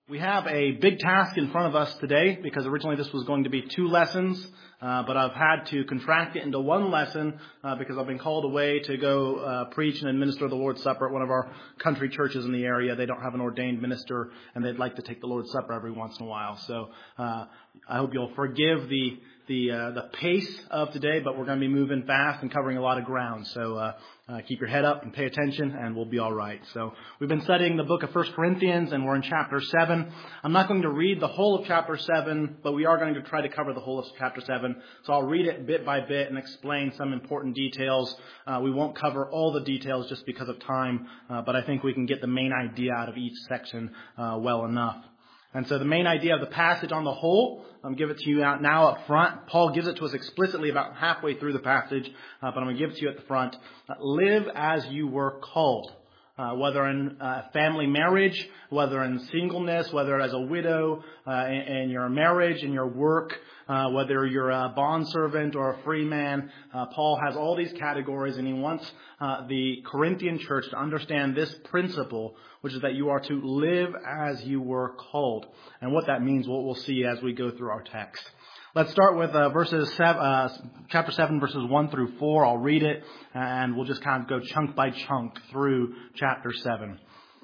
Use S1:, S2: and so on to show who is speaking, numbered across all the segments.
S1: We have a big task in front of us today because originally this was going to be 2 lessons, but I've had to contract it into 1 lesson because I've been called away to go preach and administer the Lord's Supper at one of our country churches in the area. They don't have an ordained minister, and they'd like to take the Lord's Supper every once in a while. So I hope you'll forgive the pace of today, but we're going to be moving fast and covering a lot of ground. So keep your head up and pay attention, and we'll be all right. So we've been studying the book of 1 Corinthians, and we're in chapter 7. I'm not going to read the whole of chapter 7, but we are going to try to cover the whole of chapter 7. So I'll read it bit by bit and explain some important details. We won't cover all the details just because of time, but I think we can get the main idea out of each section well enough. And so the main idea of the passage on the whole, I'll give it to you now up front. Paul gives it to us explicitly about halfway through the passage, but I'm going to give it to you at the front. Live as you were called, whether in family marriage, whether in singleness, whether as a widow, in your marriage, in your work, whether you're a bondservant or a free man. Paul has all these categories, and he wants the Corinthian church to understand this principle, which is that you are to live as you were called. And what that means, we'll see as we go through our text. Let's start with chapter 7, verses 1 through 4. I'll read it, and we'll just kind of go chunk by chunk through chapter 7.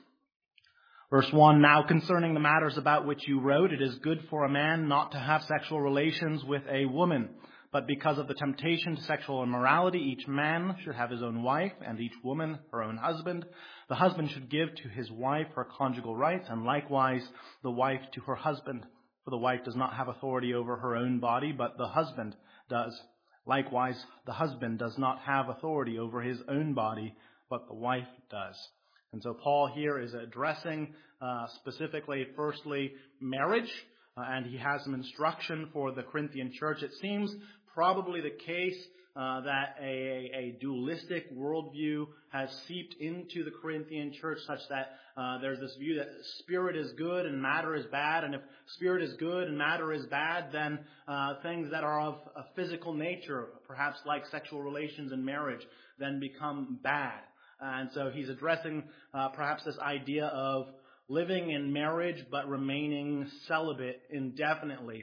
S1: Verse 1, now concerning the matters about which you wrote, it is good for a man not to have sexual relations with a woman. But because of the temptation to sexual immorality, each man should have his own wife, and each woman her own husband. The husband should give to his wife her conjugal rights, and likewise the wife to her husband. For the wife does not have authority over her own body, but the husband does. Likewise, the husband does not have authority over his own body, but the wife does. And so Paul here is addressing specifically, firstly, marriage, and he has some instruction for the Corinthian church. It seems probably the case that a dualistic worldview has seeped into the Corinthian church such that there's this view that spirit is good and matter is bad. And if spirit is good and matter is bad, then things that are of a physical nature, perhaps like sexual relations and marriage, then become bad. And so he's addressing perhaps this idea of living in marriage but remaining celibate indefinitely.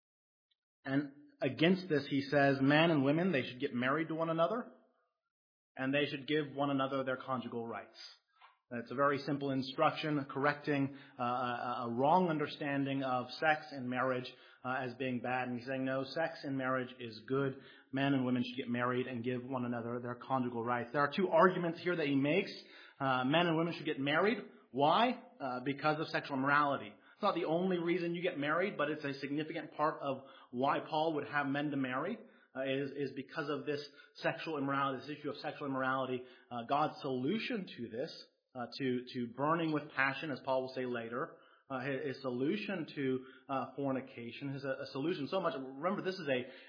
S1: And against this, he says, men and women, they should get married to one another, and they should give one another their conjugal rights. It's a very simple instruction correcting a wrong understanding of sex and marriage as being bad. And he's saying, no, sex in marriage is good. Men and women should get married and give one another their conjugal rights. There are 2 arguments here that he makes. Men and women should get married. Why? Because of sexual immorality. It's not the only reason you get married, but it's a significant part of why Paul would have men to marry, is because of this sexual immorality, this issue of sexual immorality. God's solution to this, to burning with passion, as Paul will say later, his solution to fornication, is a solution so much. Remember, this is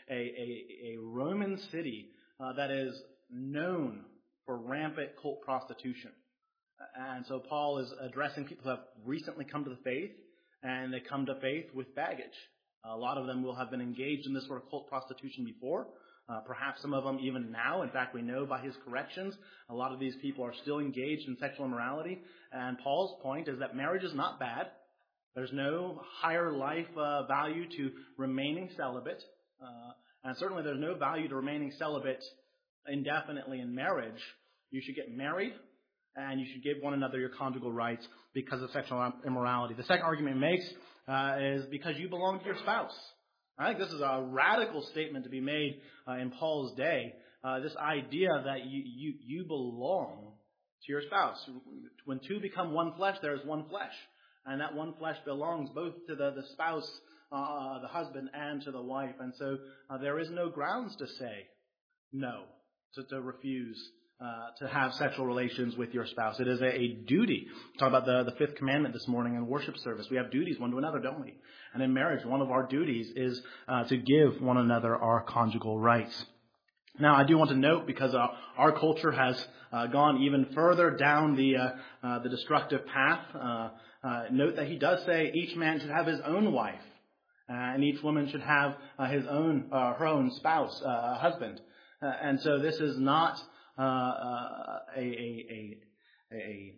S1: a Roman city that is known for rampant cult prostitution. And so Paul is addressing people who have recently come to the faith, and they come to faith with baggage. A lot of them will have been engaged in this sort of cult prostitution before. Perhaps some of them even now. In fact, we know by his corrections, a lot of these people are still engaged in sexual immorality. And Paul's point is that marriage is not bad. There's no higher life value to remaining celibate. And certainly there's no value to remaining celibate indefinitely in marriage. You should get married, and you should give one another your conjugal rights because of sexual immorality. The second argument he makes is because you belong to your spouse. I think this is a radical statement to be made in Paul's day. This idea that you belong to your spouse. When 2 become one flesh, there is one flesh. And that one flesh belongs both to the spouse, the husband, and to the wife. And so there is no grounds to say no, to refuse to have sexual relations with your spouse. It is a duty. We talked about the 5th commandment this morning in worship service. We have duties one to another, don't we? And in marriage, one of our duties is to give one another our conjugal rights. Now, I do want to note, because our culture has gone even further down the destructive path, note that he does say each man should have his own wife, and each woman should have her own spouse, husband. And so this is not a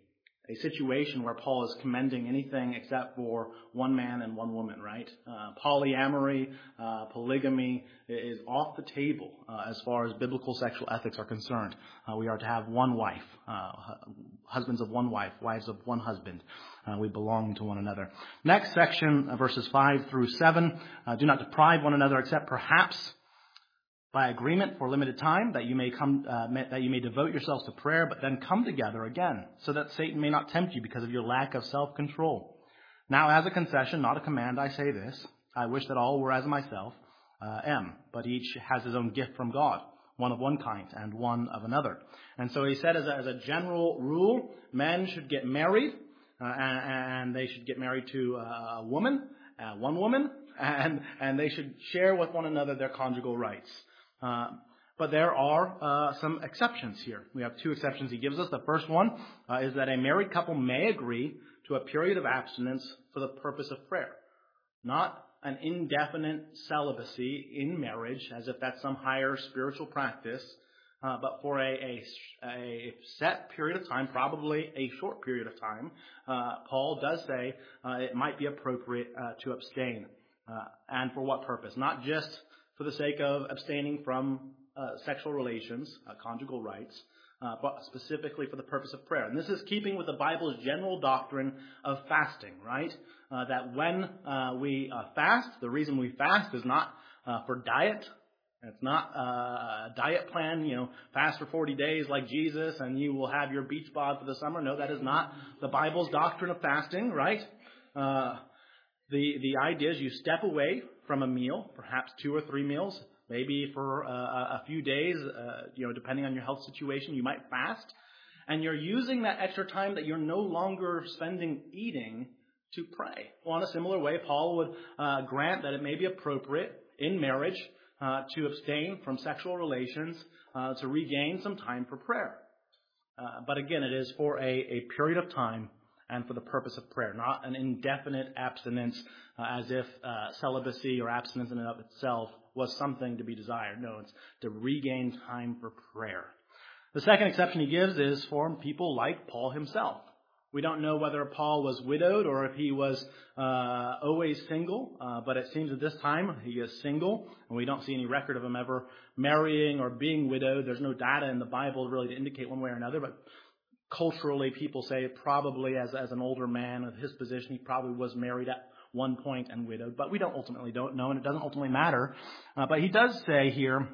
S1: a situation where Paul is commending anything except for one man and one woman, right? Polyamory, polygamy is off the table as far as biblical sexual ethics are concerned. We are to have one wife, husbands of one wife, wives of one husband. We belong to one another. Next section, verses 5 through 7. Do not deprive one another except perhaps by agreement for a limited time, that you may devote yourselves to prayer, but then come together again, so that Satan may not tempt you because of your lack of self-control. Now, as a concession, not a command, I say this: I wish that all were as myself am, but each has his own gift from God, one of one kind and one of another. And so he said, as a general rule, men should get married, and they should get married to a woman, one woman, and they should share with one another their conjugal rights. But there are some exceptions here. We have two exceptions he gives us. The first one is that a married couple may agree to a period of abstinence for the purpose of prayer. Not an indefinite celibacy in marriage, as if that's some higher spiritual practice, but for a set period of time, probably a short period of time. Paul does say it might be appropriate to abstain. And for what purpose? Not just for the sake of abstaining from sexual relations, conjugal rights, but specifically for the purpose of prayer. And this is keeping with the Bible's general doctrine of fasting, right? That when we fast, the reason we fast is not for diet. It's not a diet plan, fast for 40 days like Jesus and you will have your beach bod for the summer. No, that is not the Bible's doctrine of fasting, right? The idea is you step away from a meal, perhaps 2 or 3 meals, maybe for a few days, depending on your health situation, you might fast. And you're using that extra time that you're no longer spending eating to pray. Well, in a similar way, Paul would grant that it may be appropriate in marriage to abstain from sexual relations to regain some time for prayer. But again, it is for a period of time and for the purpose of prayer, not an indefinite abstinence as if celibacy or abstinence in and of itself was something to be desired. No, it's to regain time for prayer. The second exception he gives is for people like Paul himself. We don't know whether Paul was widowed or if he was always single, but it seems at this time he is single, and we don't see any record of him ever marrying or being widowed. There's no data in the Bible really to indicate one way or another, but culturally people say probably as an older man of his position, he probably was married at one point and widowed, but we don't know, and it doesn't ultimately matter. But he does say here,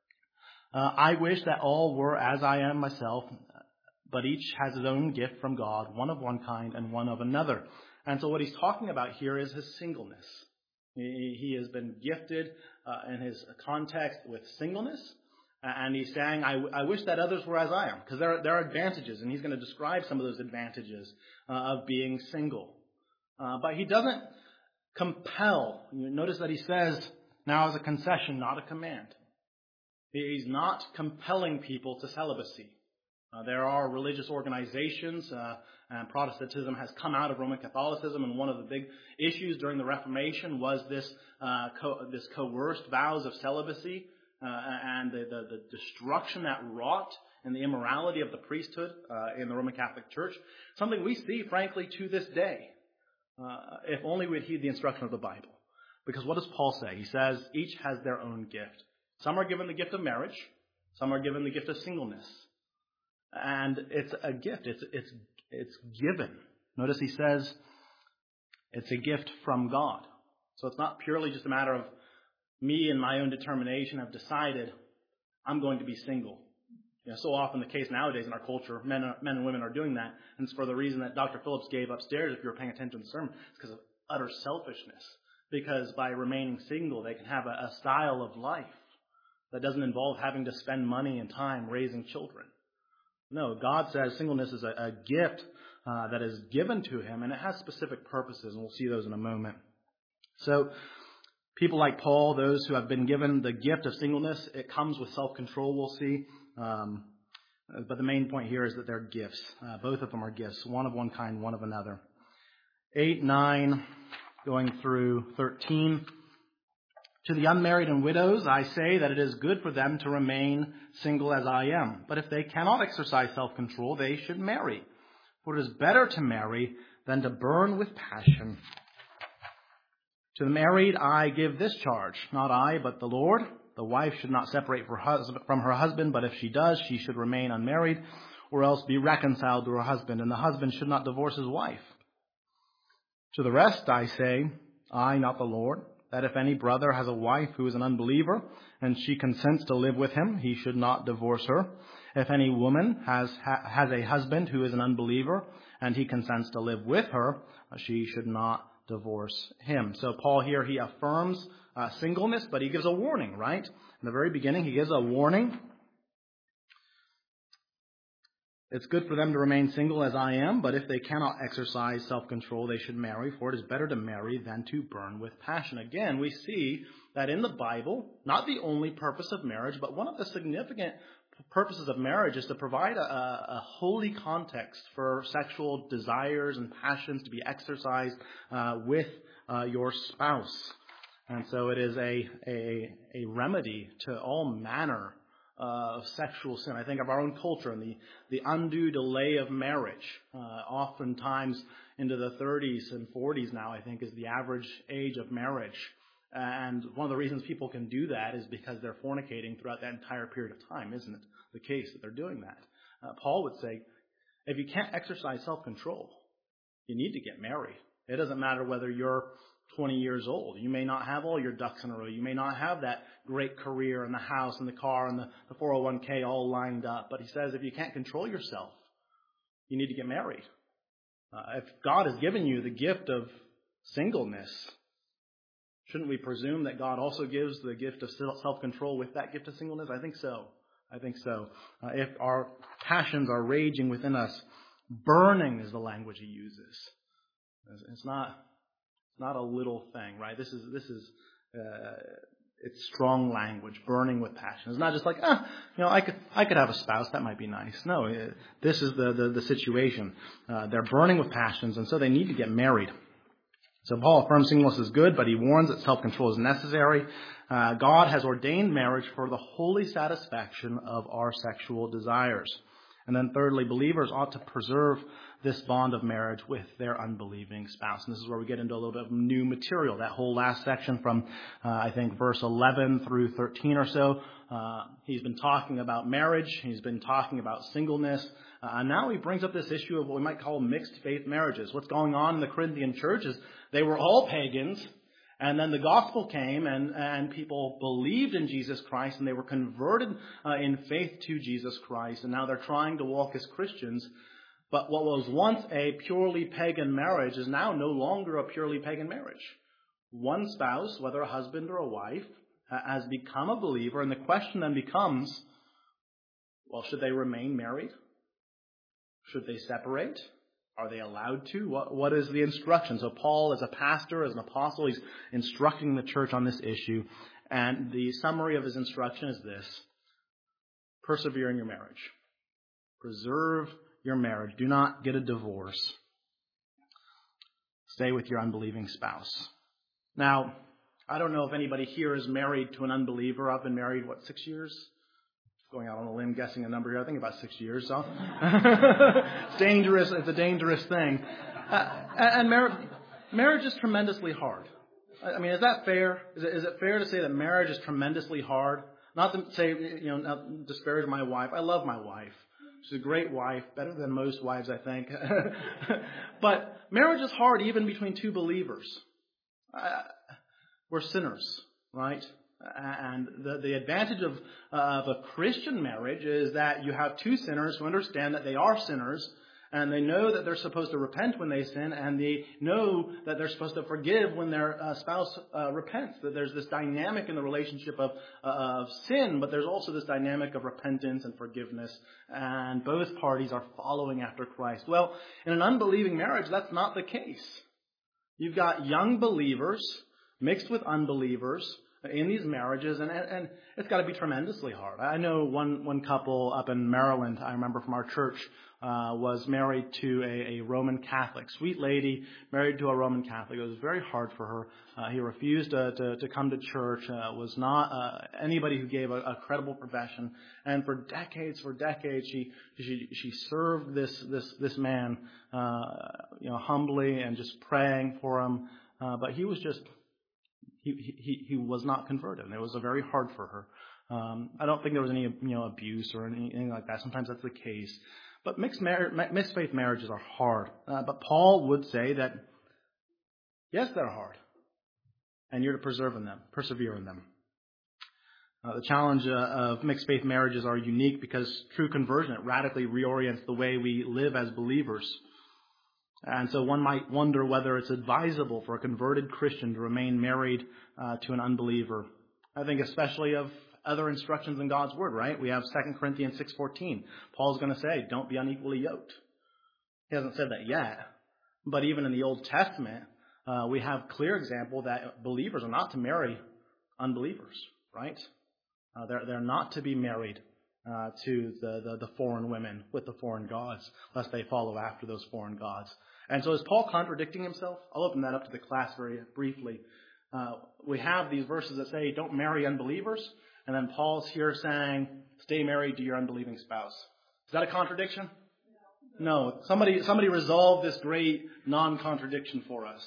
S1: I wish that all were as I am myself, but each has his own gift from God, one of one kind and one of another. And so what he's talking about here is his singleness. He has been gifted in his context with singleness. And he's saying, I wish that others were as I am. Because there are advantages, and he's going to describe some of those advantages of being single. But he doesn't compel. Notice that he says, now as a concession, not a command. He's not compelling people to celibacy. There are religious organizations, and Protestantism has come out of Roman Catholicism, and one of the big issues during the Reformation was this coerced vows of celibacy and the destruction that wrought and the immorality of the priesthood in the Roman Catholic Church. Something we see, frankly, to this day, if only we'd heed the instruction of the Bible. Because what does Paul say? He says each has their own gift. Some are given the gift of marriage. Some are given the gift of singleness. And it's a gift. It's given. Notice he says it's a gift from God. So it's not purely just a matter of me and my own determination have decided I'm going to be single. So often the case nowadays in our culture, men and women are doing that. And it's for the reason that Dr. Phillips gave upstairs, if you were paying attention to the sermon, it's because of utter selfishness. Because by remaining single, they can have a style of life that doesn't involve having to spend money and time raising children. No, God says singleness is a gift that is given to him, and it has specific purposes, and we'll see those in a moment. So people like Paul, those who have been given the gift of singleness, it comes with self-control, we'll see. But the main point here is that they're gifts. Both of them are gifts, one of one kind, one of another. 8, 9, going through 13. To the unmarried and widows, I say that it is good for them to remain single as I am. But if they cannot exercise self-control, they should marry. For it is better to marry than to burn with passion. To the married I give this charge, not I, but the Lord. The wife should not separate from her husband, but if she does, she should remain unmarried, or else be reconciled to her husband, and the husband should not divorce his wife. To the rest I say, I, not the Lord, that if any brother has a wife who is an unbeliever, and she consents to live with him, he should not divorce her. If any woman has a husband who is an unbeliever, and he consents to live with her, she should not divorce him. So Paul here, he affirms singleness, but he gives a warning, right? In the very beginning, he gives a warning. It's good for them to remain single as I am, but if they cannot exercise self-control, they should marry, for it is better to marry than to burn with passion. Again, we see that in the Bible, not the only purpose of marriage, but one of the significant purposes of marriage is to provide a holy context for sexual desires and passions to be exercised with your spouse. And so it is a remedy to all manner of sexual sin. I think of our own culture and the undue delay of marriage. Oftentimes into the 30s and 40s now, I think, is the average age of marriage. And one of the reasons people can do that is because they're fornicating throughout that entire period of time, isn't it? The case that they're doing that. Paul would say, if you can't exercise self-control, you need to get married. It doesn't matter whether you're 20 years old. You may not have all your ducks in a row. You may not have that great career and the house and the car and the 401k all lined up. But he says if you can't control yourself, you need to get married. If God has given you the gift of singleness, shouldn't we presume that God also gives the gift of self-control with that gift of singleness? I think so. If our passions are raging within us, burning is the language he uses. It's not a little thing, right? This is it's strong language, burning with passion. It's not just like, I could have a spouse, that might be nice. No, this is the situation. They're burning with passions, and so they need to get married. So Paul affirms singleness is good, but he warns that self-control is necessary. God has ordained marriage for the holy satisfaction of our sexual desires. And then thirdly, believers ought to preserve this bond of marriage with their unbelieving spouse. And this is where we get into a little bit of new material. That whole last section from, I think, verse 11 through 13 or so. He's been talking about marriage. He's been talking about singleness. And now he brings up this issue of what we might call mixed faith marriages. What's going on in the Corinthian church is they were all pagans. And then the gospel came and people believed in Jesus Christ and they were converted in faith to Jesus Christ. And now they're trying to walk as Christians. But what was once a purely pagan marriage is now no longer a purely pagan marriage. One spouse, whether a husband or a wife, has become a believer. And the question then becomes, well, should they remain married? Should they separate? Are they allowed to? What is the instruction? So Paul, as a pastor, as an apostle, he's instructing the church on this issue. And the summary of his instruction is this: persevere in your marriage. Preserve your marriage. Do not get a divorce. Stay with your unbelieving spouse. Now, I don't know if anybody here is married to an unbeliever. I've been married, 6 years? Going out on a limb, guessing a number here. I think about 6 years. So it's dangerous. It's a dangerous thing. And marriage is tremendously hard. I mean, is that fair? Is it fair to say that marriage is tremendously hard? Not to say, not disparage my wife. I love my wife. She's a great wife, better than most wives, I think. But marriage is hard even between two believers. We're sinners, right? And the advantage of a Christian marriage is that you have two sinners who understand that they are sinners, and they know that they're supposed to repent when they sin, and they know that they're supposed to forgive when their spouse repents. That there's this dynamic in the relationship of sin, but there's also this dynamic of repentance and forgiveness, and both parties are following after Christ. Well, in an unbelieving marriage, that's not the case. You've got young believers mixed with unbelievers, in these marriages, and it's got to be tremendously hard. I know one couple up in Maryland, I remember from our church, was married to a Roman Catholic, sweet lady, married to a Roman Catholic. It was very hard for her. He refused to come to church, was not anybody who gave a credible profession, and for decades, she served this man, humbly and just praying for him, but he was just. He was not converted, and it was very hard for her. I don't think there was any abuse or anything like that. Sometimes that's the case, but mixed faith marriages are hard. But Paul would say that yes, they're hard, and you're to persevere in them. The challenge of mixed faith marriages are unique because true conversion, it radically reorients the way we live as believers. And so one might wonder whether it's advisable for a converted Christian to remain married to an unbeliever. I think especially of other instructions in God's Word, right? We have 2 Corinthians 6:14. Paul's going to say, don't be unequally yoked. He hasn't said that yet. But even in the Old Testament, we have clear example that believers are not to marry unbelievers, right? They're not to be married to the foreign women with the foreign gods, lest they follow after those foreign gods. And so is Paul contradicting himself? I'll open that up to the class very briefly. We have these verses that say, don't marry unbelievers. And then Paul's here saying, stay married to your unbelieving spouse. Is that a contradiction? No. Somebody resolve this great non-contradiction for us.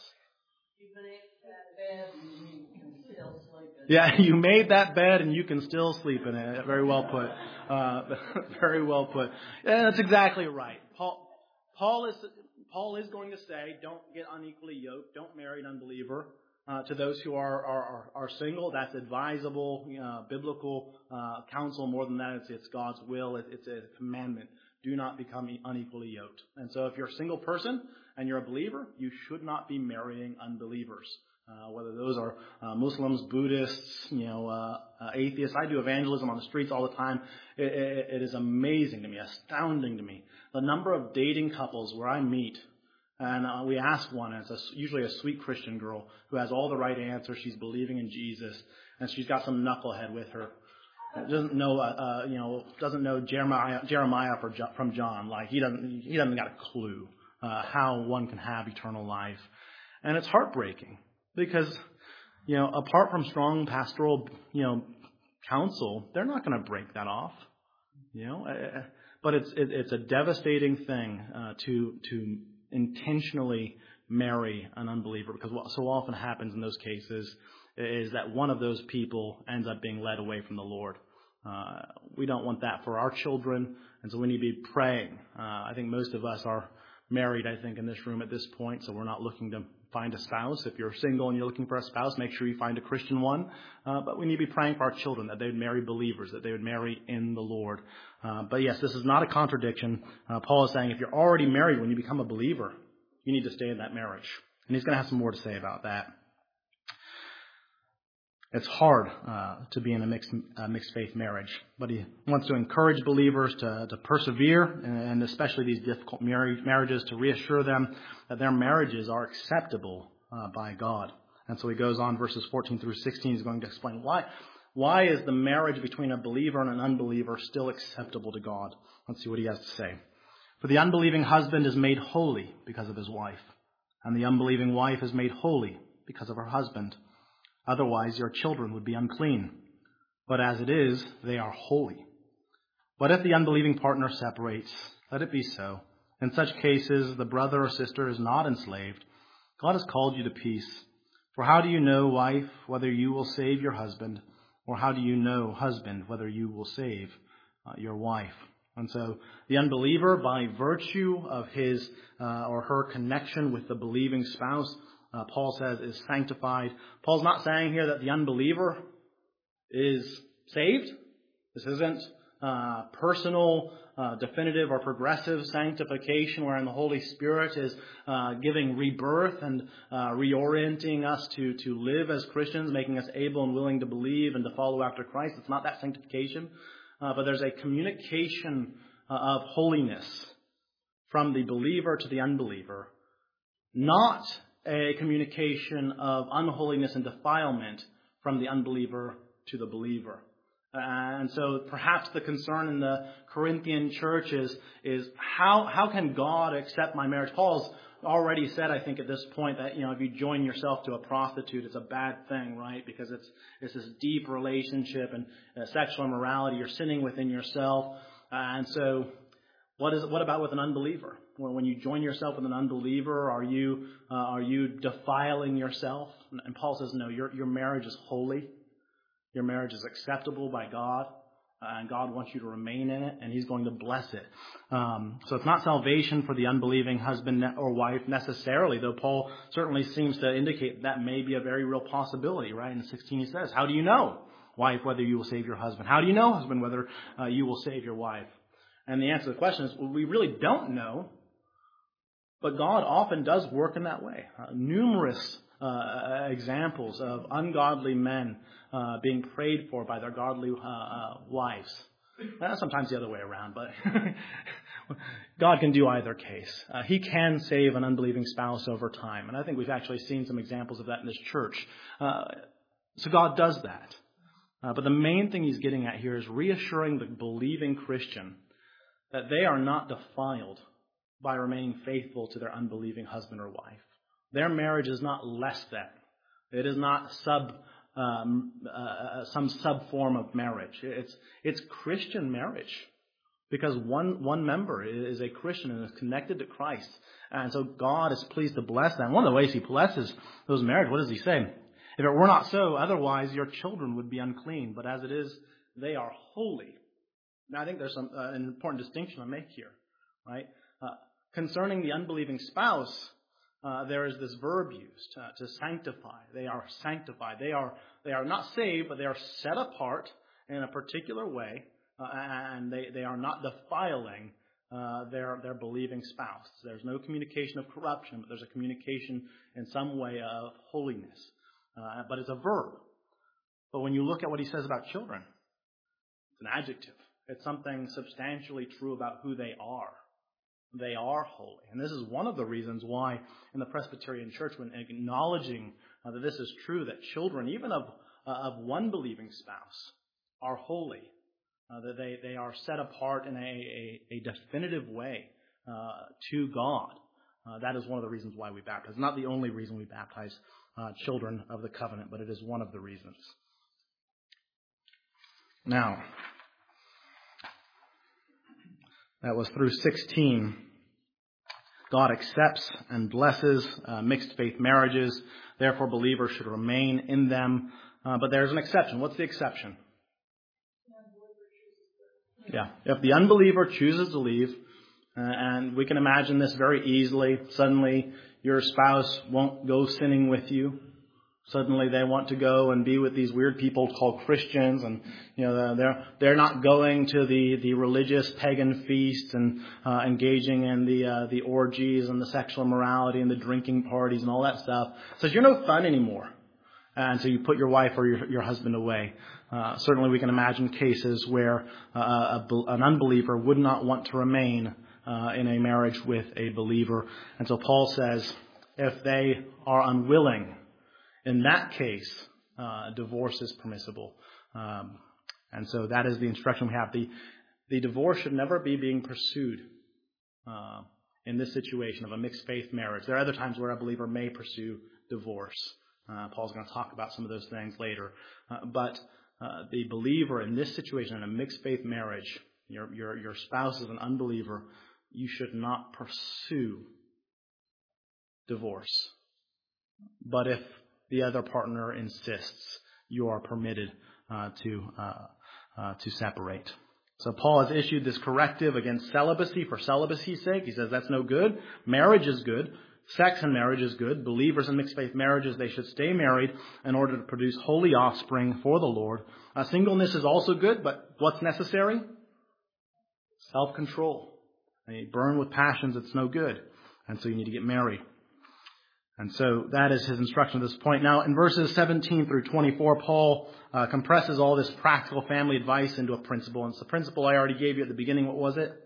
S1: Yeah, you made that bed and you can still sleep in it. Very well put. Very well put. Yeah, that's exactly right. Paul is going to say, don't get unequally yoked. Don't marry an unbeliever. To those who are single, that's advisable, biblical counsel. More than that, it's God's will. It's a commandment. Do not become unequally yoked. And so if you're a single person and you're a believer, you should not be marrying unbelievers. Whether those are Muslims, Buddhists, atheists. I do evangelism on the streets all the time. It is amazing to me, astounding to me, the number of dating couples where I meet. And we ask one, and it's usually a sweet Christian girl who has all the right answers. She's believing in Jesus, and she's got some knucklehead with her. Doesn't know Jeremiah from John. Like he doesn't got a clue how one can have eternal life, and it's heartbreaking because apart from strong pastoral counsel, they're not going to break that off. But it's a devastating thing to intentionally marry an unbeliever, because what so often happens in those cases is that one of those people ends up being led away from the Lord. We don't want that for our children, and so we need to be praying. I think most of us are married, in this room at this point, so we're not looking to find a spouse. If you're single and you're looking for a spouse, make sure you find a Christian one. But we need to be praying for our children, that they would marry believers, that they would marry in the Lord. But yes, this is not a contradiction. Paul is saying if you're already married when you become a believer, you need to stay in that marriage. And he's going to have some more to say about that. It's hard to be in a mixed faith marriage, but he wants to encourage believers to persevere, and especially these difficult marriages, to reassure them that their marriages are acceptable by God. And so he goes on, verses 14 through 16, he's going to explain why is the marriage between a believer and an unbeliever still acceptable to God. Let's see what he has to say. For the unbelieving husband is made holy because of his wife, and the unbelieving wife is made holy because of her husband. Otherwise, your children would be unclean. But as it is, they are holy. But if the unbelieving partner separates, let it be so. In such cases, the brother or sister is not enslaved. God has called you to peace. For how do you know, wife, whether you will save your husband? Or how do you know, husband, whether you will save your wife? And so the unbeliever, by virtue of his or her connection with the believing spouse, Paul says, is sanctified. Paul's not saying here that the unbeliever is saved. This isn't personal, definitive, or progressive sanctification wherein the Holy Spirit is giving rebirth and reorienting us to live as Christians, making us able and willing to believe and to follow after Christ. It's not that sanctification, but there's a communication of holiness from the believer to the unbeliever, not a communication of unholiness and defilement from the unbeliever to the believer. And so perhaps the concern in the Corinthian church is how can God accept my marriage? Paul's already said, I think, at this point that, if you join yourself to a prostitute, it's a bad thing, right? Because it's this deep relationship and sexual immorality. You're sinning within yourself. And so what about with an unbeliever? When you join yourself with an unbeliever, are you defiling yourself? And Paul says, no, your marriage is holy. Your marriage is acceptable by God, and God wants you to remain in it, and He's going to bless it. So it's not salvation for the unbelieving husband or wife necessarily, though Paul certainly seems to indicate that may be a very real possibility, right? In 16 he says, how do you know, wife, whether you will save your husband? How do you know, husband, whether you will save your wife? And the answer to the question is, well, we really don't know, but God often does work in that way. Numerous examples of ungodly men being prayed for by their godly wives. Sometimes the other way around, but God can do either case. He can save an unbelieving spouse over time, and I think we've actually seen some examples of that in this church. So God does that. But the main thing He's getting at here is reassuring the believing Christian that they are not defiled by remaining faithful to their unbelieving husband or wife. Their marriage is not less than. It is not some sub-form of marriage. It's Christian marriage because one member is a Christian and is connected to Christ. And so God is pleased to bless them. One of the ways He blesses those marriages, what does He say? If it were not so, otherwise your children would be unclean. But as it is, they are holy. Now, I think there's an important distinction to make here, right? Concerning the unbelieving spouse, there is this verb used to sanctify. They are sanctified. They are not saved, but they are set apart in a particular way, and they are not defiling their believing spouse. There's no communication of corruption, but there's a communication in some way of holiness. But it's a verb. But when you look at what he says about children, it's an adjective. It's something substantially true about who they are. They are holy. And this is one of the reasons why in the Presbyterian Church, when acknowledging that this is true, that children, even of one believing spouse, are holy, that they are set apart in a definitive way to God. That is one of the reasons why we baptize. Not the only reason we baptize children of the covenant, but it is one of the reasons. Now, that was through 16. God accepts and blesses mixed faith marriages. Therefore, believers should remain in them. But there's an exception. What's the exception? Yeah. If the unbeliever chooses to leave, and we can imagine this very easily, suddenly your spouse won't go sinning with you. Suddenly they want to go and be with these weird people called Christians, and they're not going to the religious pagan feasts and engaging in the orgies and the sexual immorality and the drinking parties and all that stuff. So you're no fun anymore, and so you put your wife or your husband away. Certainly, we can imagine cases where an unbeliever would not want to remain in a marriage with a believer, and so Paul says, if they are unwilling, in that case, divorce is permissible. And so that is the instruction we have. The divorce should never be being pursued in this situation of a mixed faith marriage. There are other times where a believer may pursue divorce. Paul's going to talk about some of those things later. But the believer in this situation, in a mixed faith marriage, your spouse is an unbeliever, you should not pursue divorce. But if the other partner insists, you are permitted to separate. So Paul has issued this corrective against celibacy for celibacy's sake. He says that's no good. Marriage is good. Sex in marriage is good. Believers in mixed faith marriages, they should stay married in order to produce holy offspring for the Lord. Singleness is also good, but what's necessary? Self-control. You burn with passions, it's no good. And so you need to get married. And so that is his instruction at this point. Now, in verses 17 through 24, Paul compresses all this practical family advice into a principle. And it's the principle I already gave you at the beginning. What was it?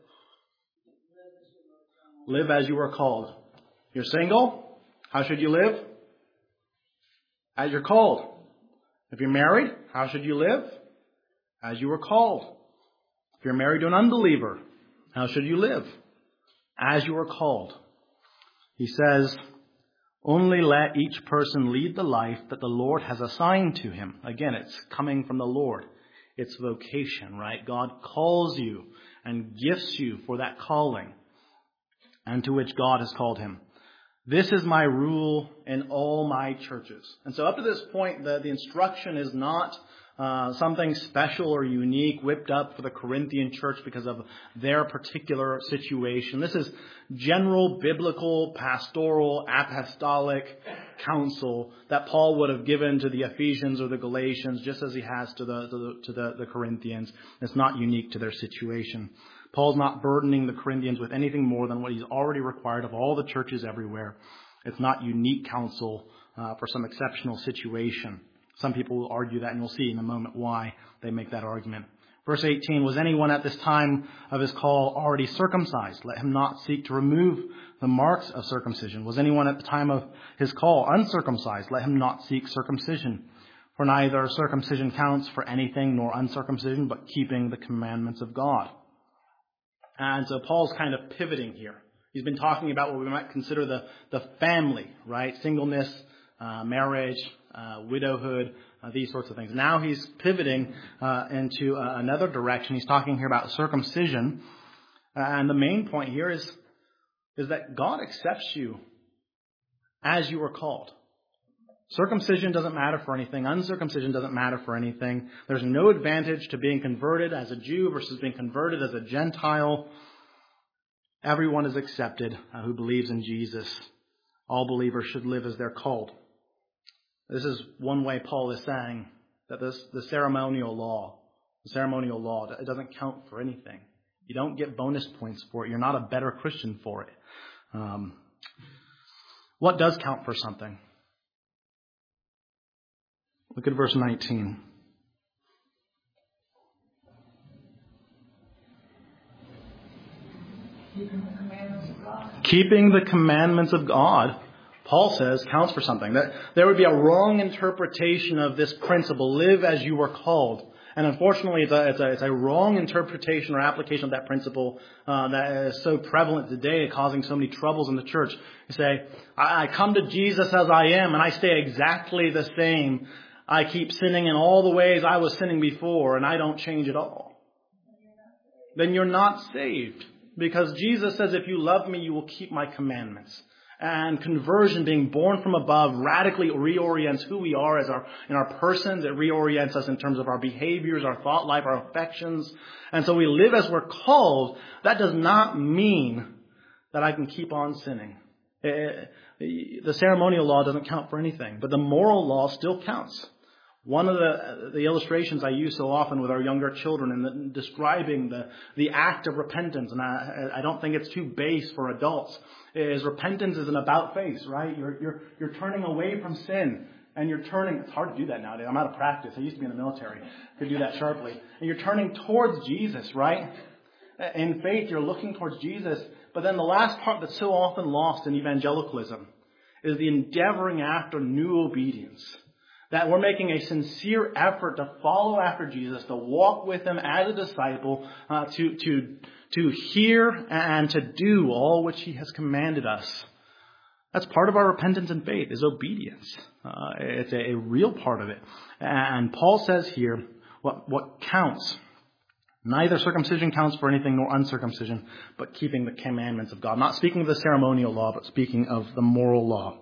S1: Live as you are called. You're single? How should you live? As you're called. If you're married, how should you live? As you were called. If you're married to an unbeliever, how should you live? As you were called. He says, only let each person lead the life that the Lord has assigned to him. Again, it's coming from the Lord. It's vocation, right? God calls you and gifts you for that calling and to which God has called him. This is my rule in all my churches. And so up to this point, the instruction is not something special or unique whipped up for the Corinthian church because of their particular situation. This is general biblical, pastoral, apostolic counsel that Paul would have given to the Ephesians or the Galatians, just as he has to the Corinthians. It's not unique to their situation. Paul's not burdening the Corinthians with anything more than what he's already required of all the churches everywhere. It's not unique counsel for some exceptional situation. Some people will argue that, and you'll see in a moment why they make that argument. Verse 18, was anyone at this time of his call already circumcised? Let him not seek to remove the marks of circumcision. Was anyone at the time of his call uncircumcised? Let him not seek circumcision. For neither circumcision counts for anything nor uncircumcision, but keeping the commandments of God. And so Paul's kind of pivoting here. He's been talking about what we might consider the family, right? Singleness, marriage, widowhood, these sorts of things. Now he's pivoting into another direction. He's talking here about circumcision. And the main point here is that God accepts you as you are called. Circumcision doesn't matter for anything. Uncircumcision doesn't matter for anything. There's no advantage to being converted as a Jew versus being converted as a Gentile. Everyone is accepted who believes in Jesus. All believers should live as they're called. This is one way Paul is saying that the ceremonial law, it doesn't count for anything. You don't get bonus points for it. You're not a better Christian for it. What does count for something? Look at verse 19. Keeping the commandments of God, Paul says, counts for something. That there would be a wrong interpretation of this principle, live as you were called. And unfortunately, it's a wrong interpretation or application of that principle that is so prevalent today, causing so many troubles in the church. You say, I come to Jesus as I am, and I stay exactly the same. I keep sinning in all the ways I was sinning before, and I don't change at all. Then you're not saved. Because Jesus says, if you love me, you will keep my commandments. And conversion, being born from above, radically reorients who we are in our persons. It reorients us in terms of our behaviors, our thought life, our affections. And so we live as we're called. That does not mean that I can keep on sinning. The ceremonial law doesn't count for anything, but the moral law still counts. One of the illustrations I use so often with our younger children in describing the act of repentance, and I don't think it's too base for adults, is repentance is an about face, right? You're turning away from sin, and you're turning. It's hard to do that nowadays. I'm out of practice. I used to be in the military. Could do that sharply. And you're turning towards Jesus, right? In faith, you're looking towards Jesus. But then the last part that's so often lost in evangelicalism is the endeavoring after new obedience. That we're making a sincere effort to follow after Jesus, to walk with him as a disciple, to hear and to do all which he has commanded us. That's part of our repentance and faith, is obedience. It's a real part of it. And Paul says here, what counts, neither circumcision counts for anything nor uncircumcision, but keeping the commandments of God. Not speaking of the ceremonial law, but speaking of the moral law.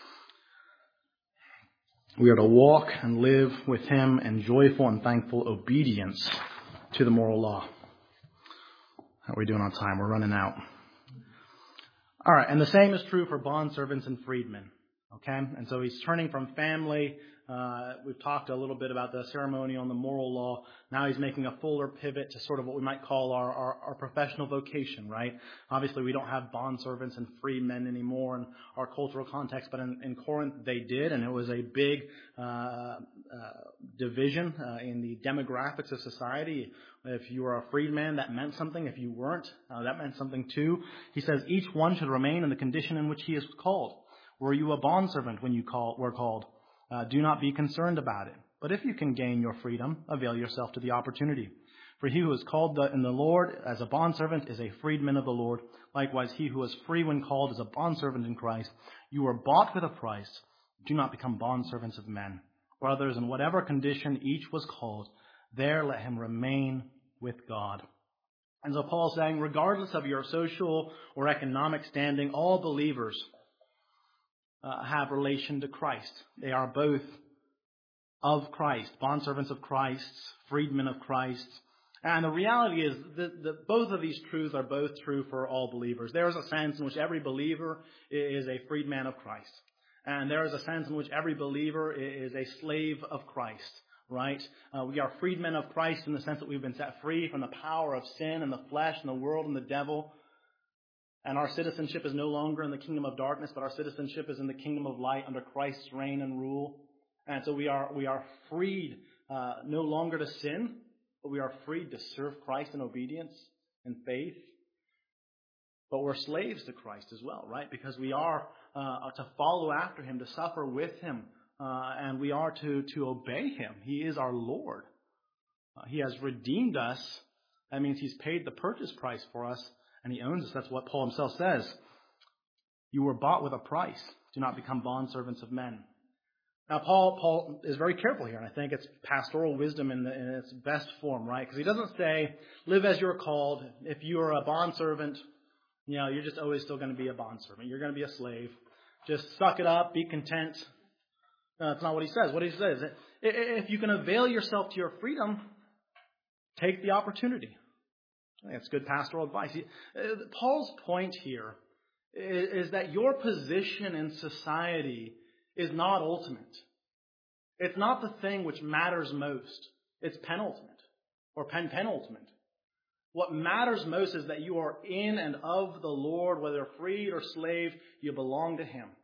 S1: We are to walk and live with him in joyful and thankful obedience to the moral law. How are we doing on time? We're running out. All right, and the same is true for bondservants and freedmen. Okay, and so he's turning from family. We've talked a little bit about the ceremonial and the moral law. Now he's making a fuller pivot to sort of what we might call our professional vocation, right? Obviously, we don't have bondservants and free men anymore in our cultural context, but in Corinth they did, and it was a big division in the demographics of society. If you were a freedman, that meant something. If you weren't, that meant something too. He says each one should remain in the condition in which he is called. Were you a bondservant when you were called? Do not be concerned about it. But if you can gain your freedom, avail yourself to the opportunity. For he who is called in the Lord as a bondservant is a freedman of the Lord. Likewise, he who is free when called is a bondservant in Christ. You were bought with a price. Do not become bondservants of men. Brothers, in whatever condition each was called, there let him remain with God. And so Paul's saying, regardless of your social or economic standing, all believers have relation to Christ. They are both of Christ, bondservants of Christ, freedmen of Christ. And the reality is that both of these truths are both true for all believers. There is a sense in which every believer is a freedman of Christ. And there is a sense in which every believer is a slave of Christ, right? We are freedmen of Christ in the sense that we've been set free from the power of sin and the flesh and the world and the devil. And our citizenship is no longer in the kingdom of darkness, but our citizenship is in the kingdom of light under Christ's reign and rule. And so we are freed no longer to sin, but we are freed to serve Christ in obedience and faith. But we're slaves to Christ as well, right? Because we are to follow after him, to suffer with him, and we are to obey him. He is our Lord. He has redeemed us. That means he's paid the purchase price for us, and he owns us. That's what Paul himself says. You were bought with a price. Do not become bondservants of men. Now, Paul is very careful here, and I think it's pastoral wisdom in its best form, right? Because he doesn't say, live as you're called. If you are a bondservant, you're just always still going to be a bondservant. You're going to be a slave. Just suck it up, be content. That's not what he says. What he says, if you can avail yourself to your freedom, take the opportunity. I think that's good pastoral advice. Paul's point here is that your position in society is not ultimate. It's not the thing which matters most. It's penultimate or penultimate. What matters most is that you are in and of the Lord, whether freed or slave, you belong to him.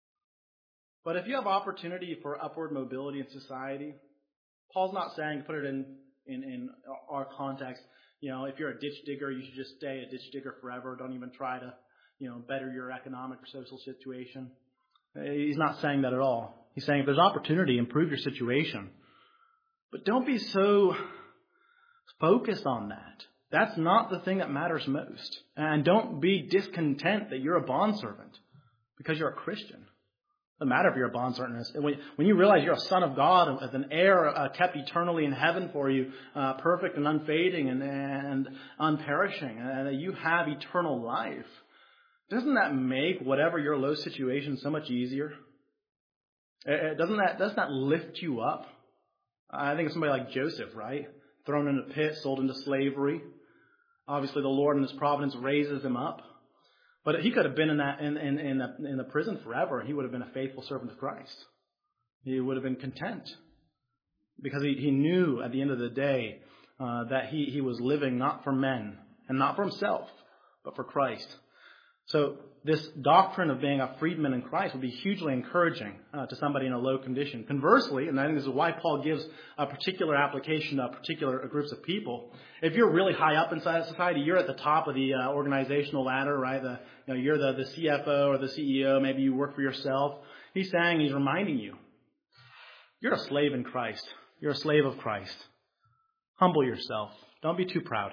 S1: But if you have opportunity for upward mobility in society, Paul's not saying, to put it in our context, if you're a ditch digger, you should just stay a ditch digger forever. Don't even try to, better your economic or social situation. He's not saying that at all. He's saying if there's opportunity, improve your situation. But don't be so focused on that. That's not the thing that matters most. And don't be discontent that you're a bondservant because you're a Christian. It doesn't matter if you're a bondservant. When you realize you're a son of God with an heir kept eternally in heaven for you, perfect and unfading and unperishing, and that you have eternal life, doesn't that make whatever your low situation so much easier? Doesn't that lift you up? I think of somebody like Joseph, right? Thrown in a pit, sold into slavery. Obviously, the Lord in his providence raises him up. But he could have been in the prison forever, and he would have been a faithful servant of Christ. He would have been content because he knew at the end of the day that he was living not for men and not for himself, but for Christ. So this doctrine of being a freedman in Christ would be hugely encouraging to somebody in a low condition. Conversely, and I think this is why Paul gives a particular application to particular groups of people. If you're really high up inside society, you're at the top of the organizational ladder, right? You're the CFO or the CEO. Maybe you work for yourself. He's reminding you, you're a slave in Christ. You're a slave of Christ. Humble yourself. Don't be too proud.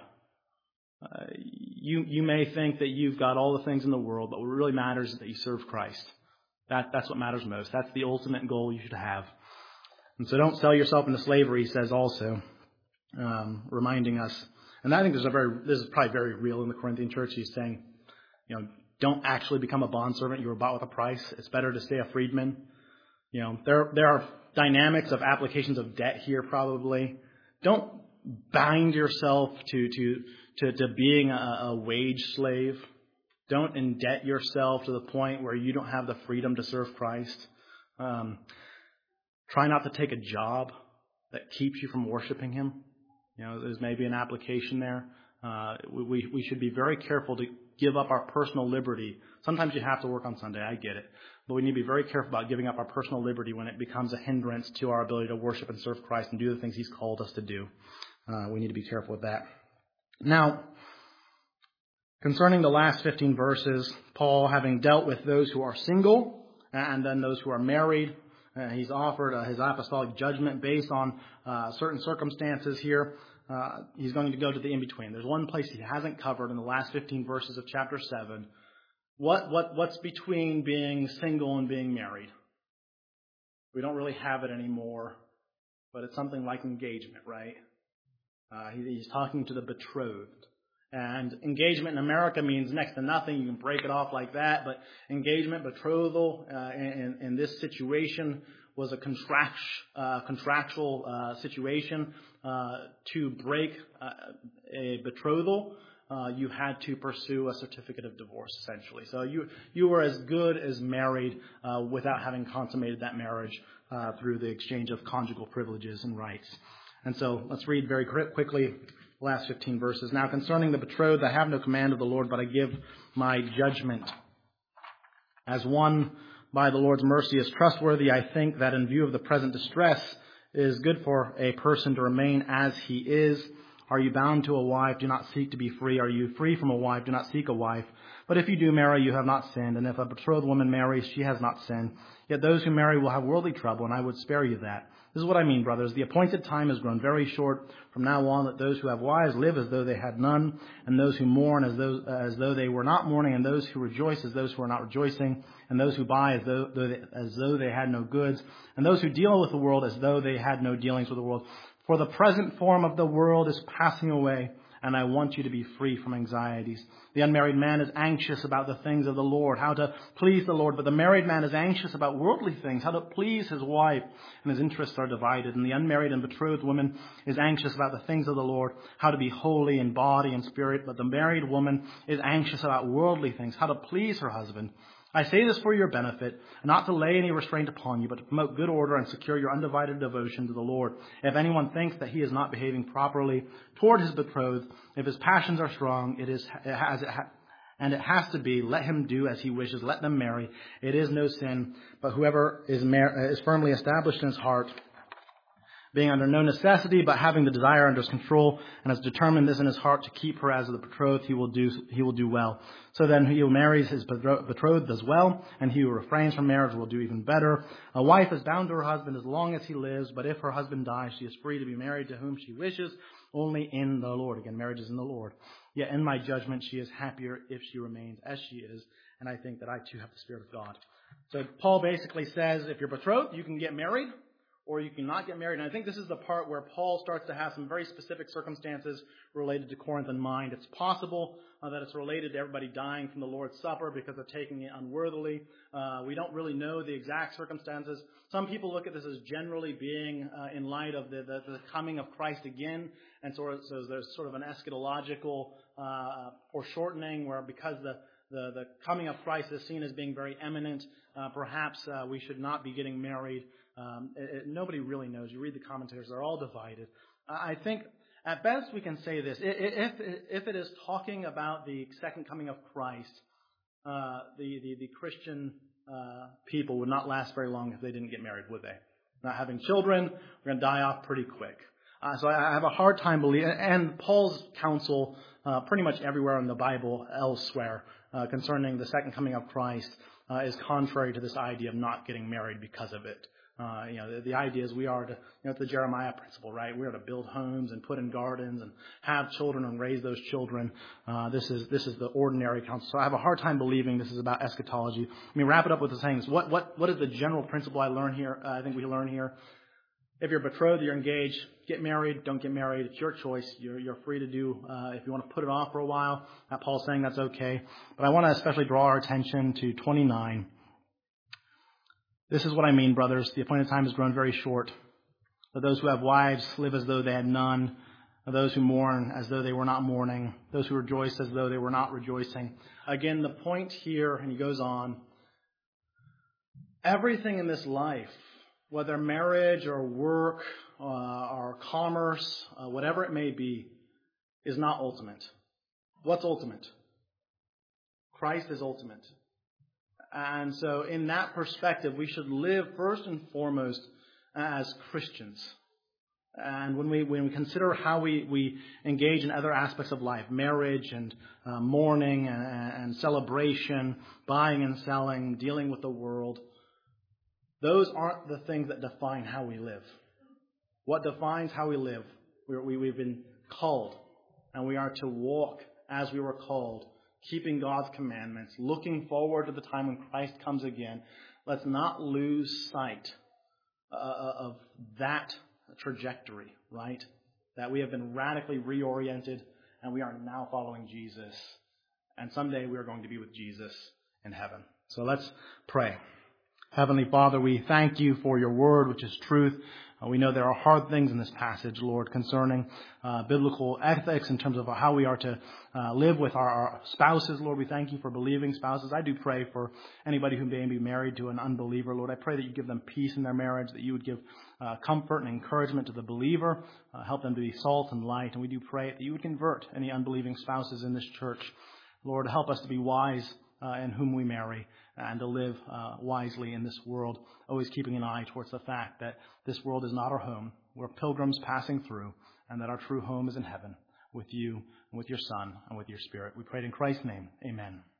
S1: You may think that you've got all the things in the world, but what really matters is that you serve Christ. That's what matters most. That's the ultimate goal you should have. And so don't sell yourself into slavery, he says also, reminding us. And I think this is probably very real in the Corinthian church. He's saying, don't actually become a bondservant. You were bought with a price. It's better to stay a freedman. There are dynamics of applications of debt here probably. Don't bind yourself to being a wage slave. Don't indebt yourself to the point where you don't have the freedom to serve Christ. Try not to take a job that keeps you from worshiping him. There's maybe an application there. We should be very careful to give up our personal liberty. Sometimes you have to work on Sunday, I get it. But we need to be very careful about giving up our personal liberty when it becomes a hindrance to our ability to worship and serve Christ and do the things he's called us to do. We need to be careful with that. Now, concerning the last 15 verses, Paul, having dealt with those who are single and then those who are married, He's offered his apostolic judgment based on certain circumstances here. He's going to go to the in-between. There's one place he hasn't covered in the last 15 verses of chapter 7. What's between being single and being married? We don't really have it anymore, but it's something like engagement, right? He's talking to the betrothed. And engagement in America means next to nothing. You can break it off like that. But engagement, betrothal in this situation was a contractual situation. To break a betrothal, you had to pursue a certificate of divorce, essentially. So you were as good as married without having consummated that marriage through the exchange of conjugal privileges and rights. And so let's read very quickly the last 15 verses. Now concerning the betrothed, I have no command of the Lord, but I give my judgment. As one by the Lord's mercy is trustworthy, I think that in view of the present distress, it is good for a person to remain as he is. Are you bound to a wife? Do not seek to be free. Are you free from a wife? Do not seek a wife. But if you do marry, you have not sinned. And if a betrothed woman marries, she has not sinned. Yet those who marry will have worldly trouble, and I would spare you that. This is what I mean, brothers. The appointed time has grown very short. From now on, that those who have wives live as though they had none, and those who mourn as though they were not mourning, and those who rejoice as those who are not rejoicing, and those who buy as though they had no goods, and those who deal with the world as though they had no dealings with the world. For the present form of the world is passing away, and I want you to be free from anxieties. The unmarried man is anxious about the things of the Lord, how to please the Lord. But the married man is anxious about worldly things, how to please his wife, and his interests are divided. And the unmarried and betrothed woman is anxious about the things of the Lord, how to be holy in body and spirit. But the married woman is anxious about worldly things, how to please her husband. I say this for your benefit, not to lay any restraint upon you, but to promote good order and secure your undivided devotion to the Lord. If anyone thinks that he is not behaving properly toward his betrothed, if his passions are strong, it has to be, let him do as he wishes, let them marry. It is no sin, but whoever is firmly established in his heart, being under no necessity, but having the desire under his control, and has determined this in his heart to keep her as the betrothed, he will do well. So then he who marries his betrothed does well, and he who refrains from marriage will do even better. A wife is bound to her husband as long as he lives, but if her husband dies, she is free to be married to whom she wishes, only in the Lord. Again, marriage is in the Lord. Yet in my judgment, she is happier if she remains as she is, and I think that I too have the Spirit of God. So Paul basically says, if you're betrothed, you can get married, or you cannot get married. And I think this is the part where Paul starts to have some very specific circumstances related to Corinth in mind. It's possible that it's related to everybody dying from the Lord's Supper because of taking it unworthily. We don't really know the exact circumstances. Some people look at this as generally being in light of the coming of Christ again. And so there's sort of an eschatological foreshortening where because the coming of Christ is seen as being very imminent, perhaps we should not be getting married. Nobody really knows. You read the commentators, they're all divided. I think at best we can say this. If it is talking about the second coming of Christ, the Christian people would not last very long if they didn't get married, would they? Not having children, we're going to die off pretty quick. So I have a hard time believing, and Paul's counsel pretty much everywhere in the Bible elsewhere concerning the second coming of Christ is contrary to this idea of not getting married because of it. The idea is we are to, it's the Jeremiah principle, right? We are to build homes and put in gardens and have children and raise those children. This is the ordinary counsel. So I have a hard time believing this is about eschatology. Let me wrap it up with the sayings. What is the general principle I think we learn here? If you're betrothed, you're engaged, get married, don't get married. It's your choice. You're free to do, if you want to put it off for a while. Paul's saying that's okay. But I want to especially draw our attention to 29. This is what I mean, brothers. The appointed time has grown very short. But those who have wives live as though they had none. Those who mourn as though they were not mourning. Those who rejoice as though they were not rejoicing. Again, the point here, and he goes on, everything in this life, whether marriage or work or commerce, whatever it may be, is not ultimate. What's ultimate? Christ is ultimate. And so in that perspective, we should live first and foremost as Christians. And when we consider how we engage in other aspects of life, marriage and mourning and celebration, buying and selling, dealing with the world, those aren't the things that define how we live. What defines how we live, we've been called, and we are to walk as we were called, keeping God's commandments, looking forward to the time when Christ comes again. Let's not lose sight of that trajectory, right? That we have been radically reoriented, and we are now following Jesus. And someday we are going to be with Jesus in heaven. So let's pray. Heavenly Father, we thank you for your word, which is truth. We know there are hard things in this passage, Lord, concerning biblical ethics in terms of how we are to live with our spouses. Lord, we thank you for believing spouses. I do pray for anybody who may be married to an unbeliever. Lord, I pray that you give them peace in their marriage, that you would give comfort and encouragement to the believer, help them to be salt and light. And we do pray that you would convert any unbelieving spouses in this church. Lord, help us to be wise in whom we marry, and to live wisely in this world, always keeping an eye towards the fact that this world is not our home. We're pilgrims passing through, and that our true home is in heaven with you, and with your Son, and with your Spirit. We pray it in Christ's name. Amen.